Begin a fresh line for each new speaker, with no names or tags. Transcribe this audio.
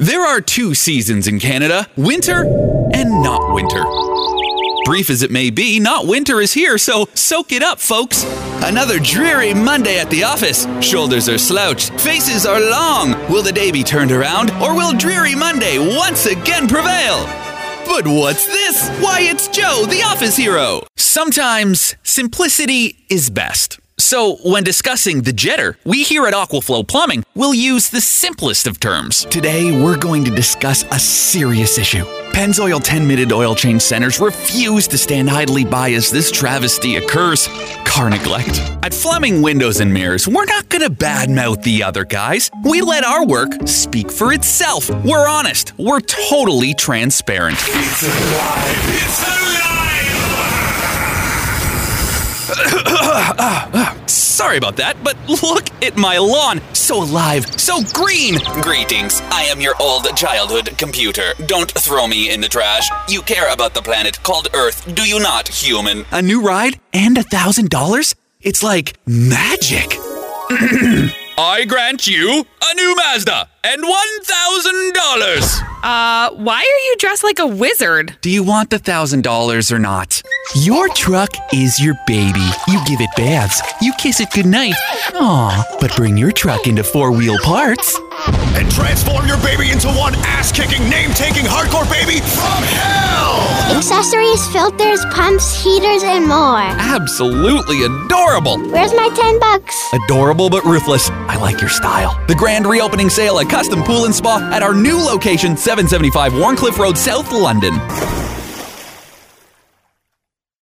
There are two seasons in Canada, winter and not winter. Brief as it may be, not winter is here, so soak it up, folks. Another dreary Monday at the office. Shoulders are slouched, faces are long. Will the day be turned around, or will dreary Monday once again prevail? But what's this? Why, it's Joe, the office hero. Sometimes simplicity is best. So, when discussing the jetter, we here at Aquaflow Plumbing will use the simplest of terms. Today, we're going to discuss a serious issue. Pennzoil 10-minute oil change centers refuse to stand idly by as this travesty occurs. Car neglect. At Fleming Windows and Mirrors, we're not gonna badmouth the other guys. We let our work speak for itself. We're honest. We're totally transparent.
It's alive! It's alive!
Sorry about that, but look at my lawn. So alive, so green. Greetings, I am your old childhood computer. Don't throw me in the trash. You care about the planet called Earth, do you not, human? A new ride and $1,000? It's like magic. I grant you a new Mazda and $1,000.
Why are you dressed like a wizard?
Do you want the $1,000 or not? Your truck is your baby. You give it baths. You kiss it goodnight. Aw, but bring your truck into four-wheel parts.
And transform your baby into one ass-kicking, name-taking hardcore baby from hell!
Accessories, filters, pumps, heaters, and more.
Absolutely adorable.
Where's my $10?
Adorable but ruthless. I like your style. The grand reopening sale at Custom Pool & Spa at our new location, 775 Warncliffe Road, South London.